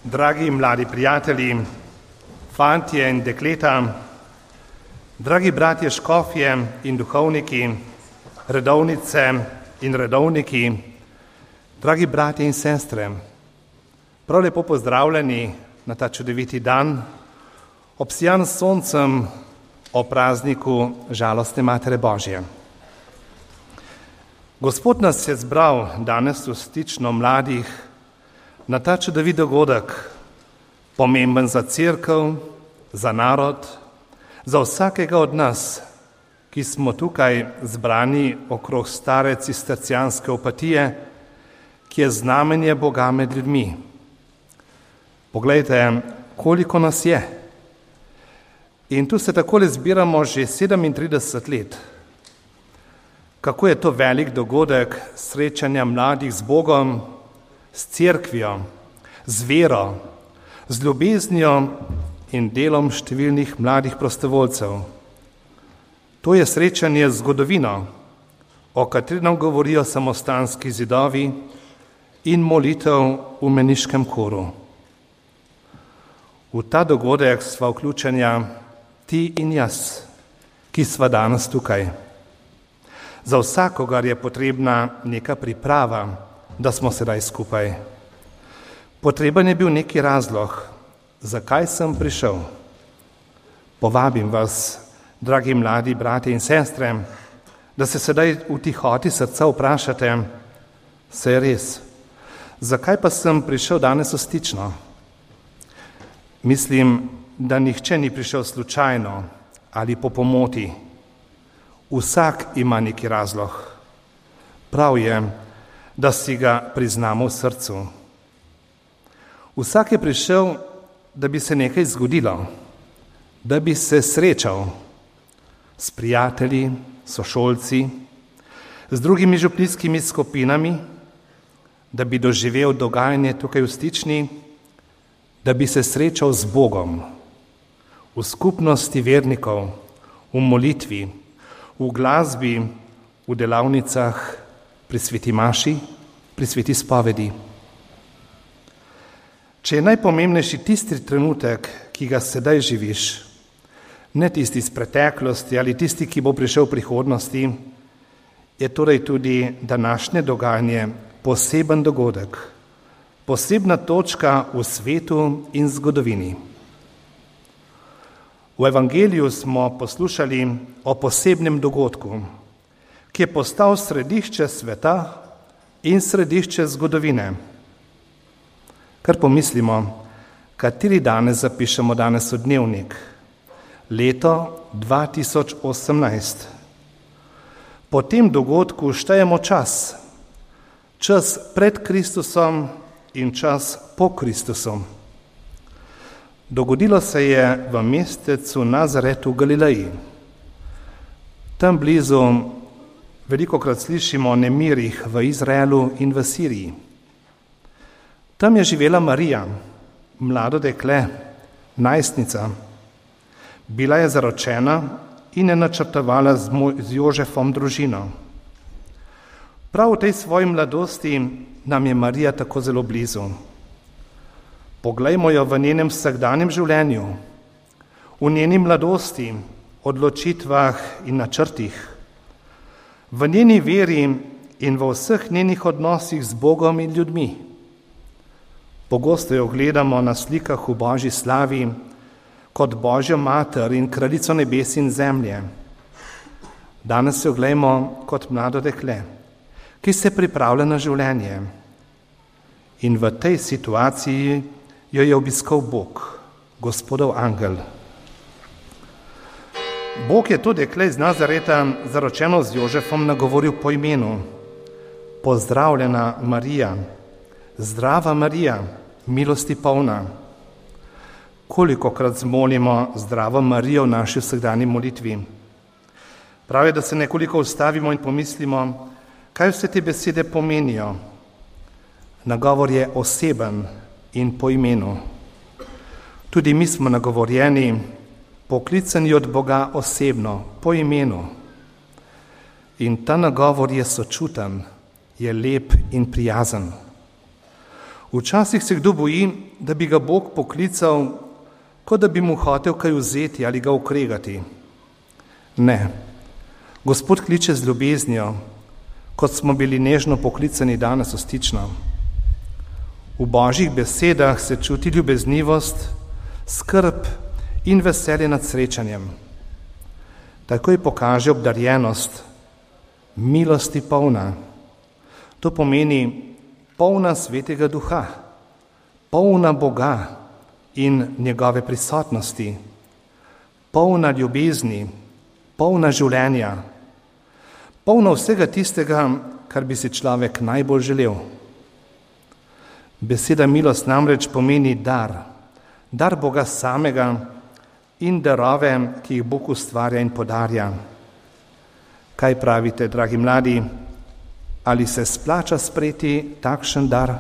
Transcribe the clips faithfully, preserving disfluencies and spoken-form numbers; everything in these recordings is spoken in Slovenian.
Dragi mladi prijatelji, fantje in dekleta, dragi bratje škofje in duhovniki, redovnice in redovniki, dragi bratje in sestre, prav lepo pozdravljeni na ta čudoviti dan, obsijan s soncem o prazniku žalostne Matere Božje. Gospod nas je zbral danes v stično mladih na ta čudovit dogodek, pomemben za cerkev, za narod, za vsakega od nas, ki smo tukaj zbrani okrog stare cistercijanske opatije, ki je znamenje Boga med ljudmi. Poglejte, koliko nas je. In tu se takole zbiramo že sedemintrideset let. Kako je to velik dogodek srečanja mladih z Bogom, s cerkvijo, z vero, z ljubeznijo in delom številnih mladih prostovoljcev. To je srečanje z zgodovino, o kateri nam govorijo samostanski zidovi in molitev v meniškem koru. V ta dogodek sva vključenja ti in jaz, ki sva danes tukaj. Za vsakogar je potrebna neka priprava, da smo sedaj skupaj. Potreben je bil neki razlog, zakaj sem prišel. Povabim vas, dragi mladi bratje in sestre, da se sedaj v tihoti srca vprašate, se je res, zakaj pa sem prišel danes v stično? Mislim, da nihče ni prišel slučajno ali po pomoti. Vsak ima neki razlog. Prav je, da si ga priznamo v srcu. Vsak je prišel, da bi se nekaj zgodilo, da bi se srečal s prijatelji, sošolci, z drugimi župnijskimi skupinami, da bi doživel dogajanje tukaj v stični, da bi se srečal z Bogom, v skupnosti vernikov, v molitvi, v glasbi, v delavnicah, pri sveti maši, pri sveti spovedi. Če je najpomembnejši tisti trenutek, ki ga sedaj živiš, ne tisti iz preteklosti ali tisti, ki bo prišel v prihodnosti, je torej tudi današnje dogajanje poseben dogodek, posebna točka v svetu in zgodovini. V evangeliju smo poslušali o posebnem dogodku, ki je postal središče sveta in središče zgodovine. Kar pomislimo, kateri danes zapišemo danes v dnevnik, leto dva tisoč osemnajst. Po tem dogodku štejemo čas, čas pred Kristusom in čas po Kristusu. Dogodilo se je v mestecu Nazaretu v Galileji. Tam blizu velikokrat slišimo o nemirih v Izraelu in v Siriji. Tam je živela Marija, mlado dekle, najstnica. Bila je zaročena in je načrtovala z, moj, z Jožefom družino. Prav v tej svoji mladosti nam je Marija tako zelo blizu. Poglejmo jo v njenem vsakdanjem življenju, v njeni mladosti, odločitvah in načrtih, v njeni veri in v vseh njenih odnosih z Bogom in ljudmi. Pogosto jo gledamo na slikah v Božji slavi kot Božjo mater in kraljico nebes in zemlje. Danes jo gledamo kot mlado dekle, ki se pripravlja na življenje. In v tej situaciji jo je obiskal Bog, Gospodov angel. Bog je to dekle iz Nazareta, zaročeno z Jožefom, nagovoril po imenu. Pozdravljena Marija, zdrava Marija, milosti polna. Kolikokrat zmolimo zdravo Marijo v naši vsakdanji molitvi. Prav je, da se nekoliko ustavimo in pomislimo, kaj vse te besede pomenijo. Nagovor je oseben in po imenu. Tudi mi smo nagovorjeni, poklicani od Boga osebno, po imenu. In ta nagovor je sočuten, je lep in prijazen. Včasih se kdo boji, da bi ga Bog poklical, kot da bi mu hotel kaj vzeti ali ga okregati. Ne, Gospod kliče z ljubeznijo, kot smo bili nežno poklicani danes v Stično. V Božjih besedah se čuti ljubeznivost, skrb in veselje nad srečanjem. Takoj pokaže obdarjenost, milosti polna. To pomeni polna Svetega Duha, polna Boga in njegove prisotnosti, polna ljubezni, polna življenja, polna vsega tistega, kar bi si človek najbolj želel. Beseda milost namreč pomeni dar, dar Boga samega in darove, ki jih Bog ustvarja in podarja. Kaj pravite, dragi mladi, ali se splača sprejeti takšen dar?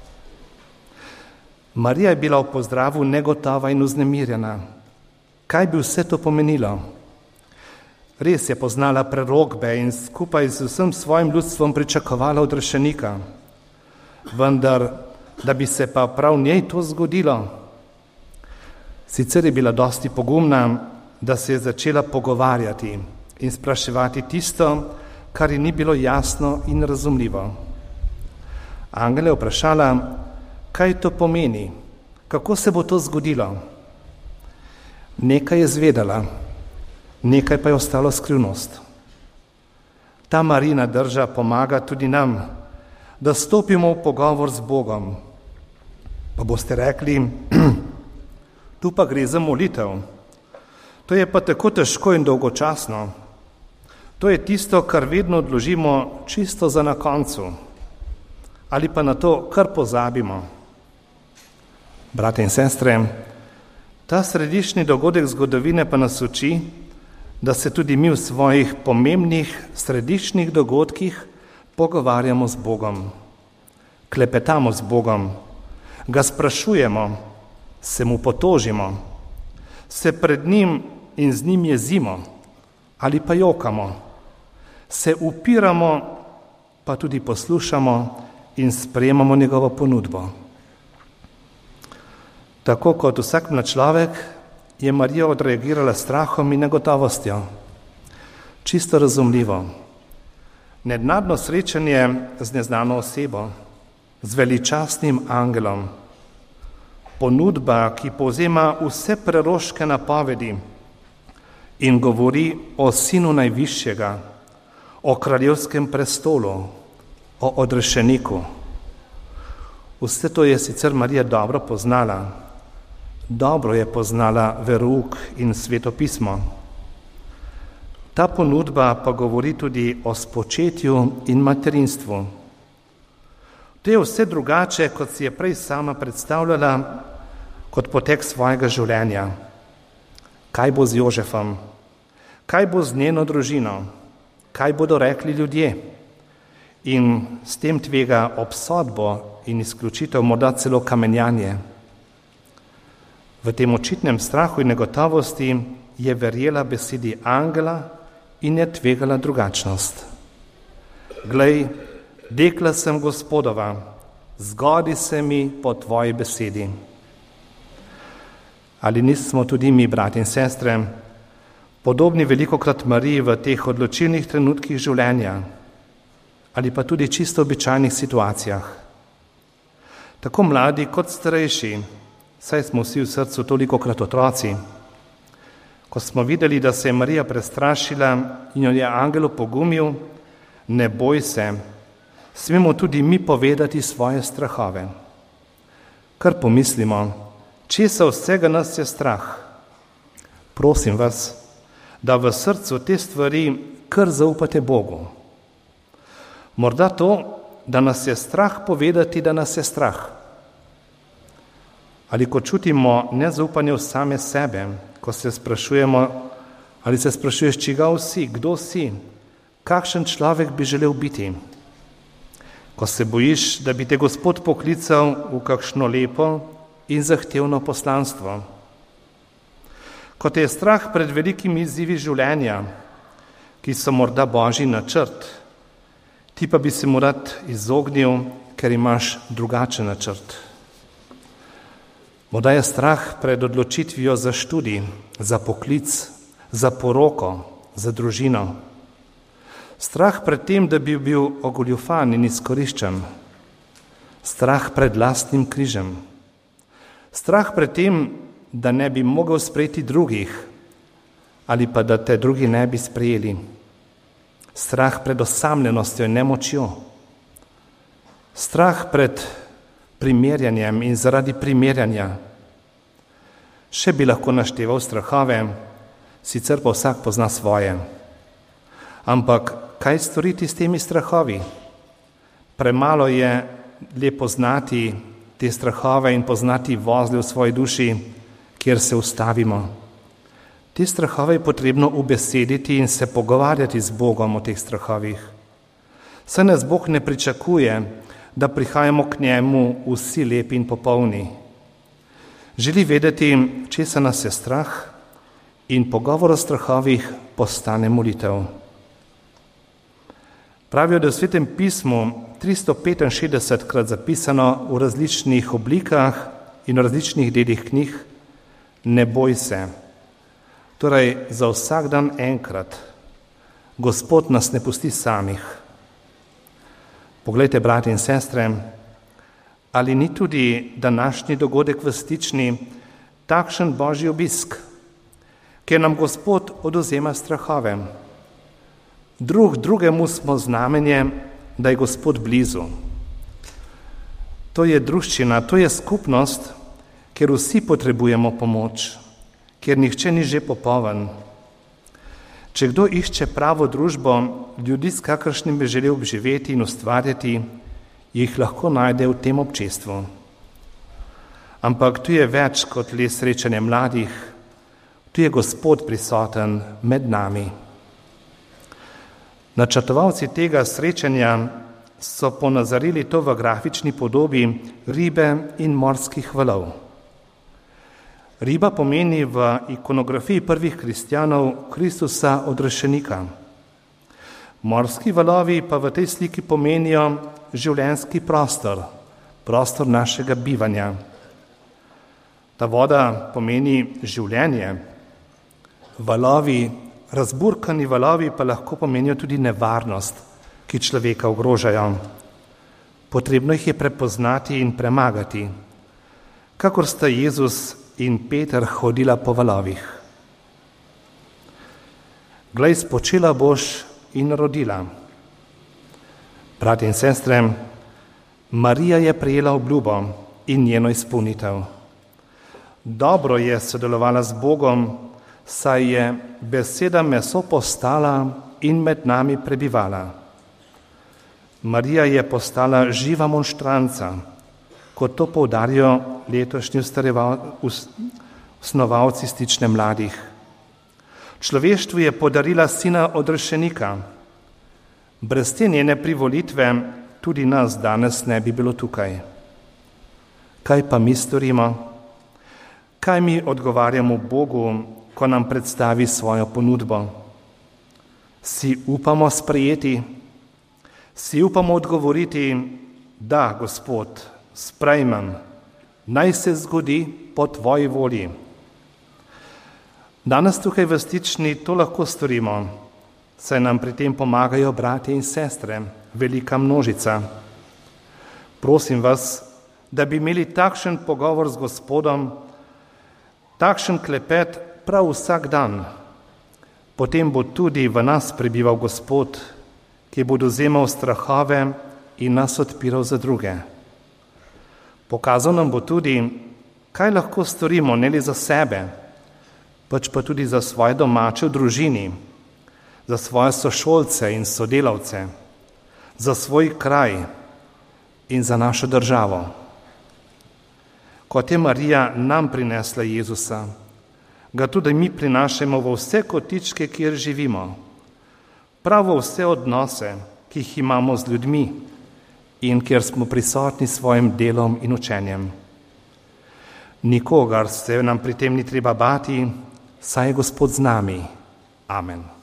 Marija je bila v pozdravu negotova in vznemirjena. Kaj bi vse to pomenilo? Res je poznala prerokbe in skupaj z vsem svojim ljudstvom pričakovala odrešenika. Vendar, da bi se pa prav njej to zgodilo. Sicer je bila dosti pogumna, da se je začela pogovarjati in spraševati tisto, kar ji ni bilo jasno in razumljivo. Angel je vprašala, kaj to pomeni, kako se bo to zgodilo. Nekaj je zvedela, nekaj pa je ostalo skrivnost. Ta Marijina drža pomaga tudi nam, da stopimo v pogovor z Bogom. Pa boste rekli, tu pa gre za molitev. To je pa tako težko in dolgočasno. To je tisto, kar vedno odložimo čisto za na koncu. Ali pa na to, kar pozabimo. Brate in sestre, ta središčni dogodek zgodovine pa nas uči, da se tudi mi v svojih pomembnih središčnih dogodkih pogovarjamo z Bogom. Klepetamo z Bogom, ga sprašujemo, se mu potožimo, se pred njim in z njim jezimo ali pa jokamo, se upiramo, pa tudi poslušamo in sprejemamo njegovo ponudbo. Tako kot vsak mlad človek je Marija odreagirala strahom in negotovostjo. Čisto razumljivo. Nenadno srečanje z neznano osebo, z veličastnim angelom, ponudba, ki povzema vse preroške napovedi in govori o Sinu Najvišjega, o kraljevskem prestolu, o odrešeniku. Vse to je sicer Marija dobro poznala. Dobro je poznala verouk in Sveto pismo. Ta ponudba pa govori tudi o spočetju in materinstvu. To je vse drugače, kot si je prej sama predstavljala, kot potek svojega življenja. Kaj bo z Jožefom? Kaj bo z njeno družino? Kaj bodo rekli ljudje? In s tem tvega obsodbo in izključitev, morda celo kamenjanje. V tem očitnem strahu in negotovosti je verjela besedi angela in je tvegala drugačnost. Glej, dekla sem Gospodova, zgodi se mi po tvoji besedi. Ali nismo tudi mi, brati in sestre, podobni velikokrat Mariji v teh odločilnih trenutkih življenja ali pa tudi čisto običajnih situacijah? Tako mladi kot starejši, saj smo vsi v srcu tolikokrat otroci. Ko smo videli, da se je Marija prestrašila in jo je angel opogumil, ne boj se, smemo tudi mi povedati svoje strahove. Kar pomislimo, česa vsega nas je strah. Prosim vas, da v srcu te stvari kar zaupate Bogu. Morda to, da nas je strah povedati, da nas je strah. Ali ko čutimo nezaupanje v same sebe, ko se sprašujemo, ali se sprašuješ, čigav si, kdo si, kakšen človek bi želel biti. Ko se bojiš, da bi te Gospod poklical v kakšno lepo in zahtevno poslanstvo. Ko te je strah pred velikimi izzivi življenja, ki so morda Božji načrt, ti pa bi se mu rad izognil ker imaš drugačen načrt. Morda je strah pred odločitvijo za študij, za poklic, za poroko, za družino. Strah pred tem, da bi bil ogoljufan in izkoriščen. Strah pred lastnim križem. Strah pred tem, da ne bi mogel sprejeti drugih ali pa da te drugi ne bi sprejeli. Strah pred osamljenostjo in nemočjo. Strah pred primerjanjem in zaradi primerjanja. Še bi lahko našteval strahove, sicer pa vsak pozna svoje. Ampak kaj storiti s temi strahovi? Premalo je le poznati te strahove in poznati vozle v svoji duši, kjer se ustavimo. Te strahove je potrebno ubesediti in se pogovarjati z Bogom o teh strahovih. Saj nas Bog ne pričakuje, da prihajamo k njemu vsi lepi in popolni. Želi vedeti, česa nas je strah, in pogovor o strahovih postane molitev. Pravijo, da je v Svetem pismu tristo petinšestdesetkrat zapisano v različnih oblikah in v različnih delih knjig: ne boj se. Torej, za vsak dan enkrat. Gospod nas ne pusti samih. Poglejte, brati in sestre, ali ni tudi današnji dogodek v Stični takšen božji obisk, ker nam Gospod odvzema strahove. Drug drugemu smo znamenje, da je Gospod blizu. To je druščina, to je skupnost, ker vsi potrebujemo pomoč, ker nihče ni že popoln. Če kdo išče pravo družbo, ljudi, s kakršnim bi želel živeti in ustvarjati, jih lahko najde v tem občestvu. Ampak tu je več kot le srečanje mladih, tu je Gospod prisoten med nami. Načrtovalci tega srečanja so ponazarili to v grafični podobi ribe in morskih valov. Riba pomeni v ikonografiji prvih kristjanov Kristusa odrešenika. Morski valovi pa v tej sliki pomenijo življenjski prostor, prostor našega bivanja. Ta voda pomeni življenje. Valovi, razburkani valovi pa lahko pomenijo tudi nevarnost, ki človeka ogrožajo. Potrebno jih je prepoznati in premagati, kakor sta Jezus in Peter hodila po valovih. Glej, spočila boš in rodila. Bratje in sestre, Marija je prejela obljubo in njeno izpolnitev. Dobro je sodelovala z Bogom, saj je beseda meso postala in med nami prebivala. Marija je postala živa monštranca, kot to poudarjajo letošnji osnovalci Stične mladih. Človeštvu je podarila sina odrešenika. Brez te njene privolitve tudi nas danes ne bi bilo tukaj. Kaj pa mi storimo? Kaj mi odgovarjamo Bogu, ko nam predstavi svojo ponudbo? Si upamo sprejeti? Si upamo odgovoriti: da, Gospod, sprejmem, naj se zgodi po tvoji volji. Danes tukaj v Stični to lahko storimo, saj nam pri tem pomagajo bratje in sestre, velika množica. Prosim vas, da bi imeli takšen pogovor z Gospodom, takšen klepet prav vsak dan. Potem bo tudi v nas prebival Gospod, ki bo odvzemal strahove in nas odpiral za druge. Pokazal nam bo tudi, kaj lahko storimo ne le za sebe, pač pa tudi za svoje domače v družini, za svoje sošolce in sodelavce, za svoj kraj in za našo državo. Kot je Marija nam prinesla Jezusa, ga tudi mi prinašamo v vse kotičke, kjer živimo, prav v vse odnose, ki jih imamo z ljudmi in kjer smo prisotni s svojim delom in učenjem. Nikogar se nam pri tem ni treba bati, saj je Gospod z nami. Amen.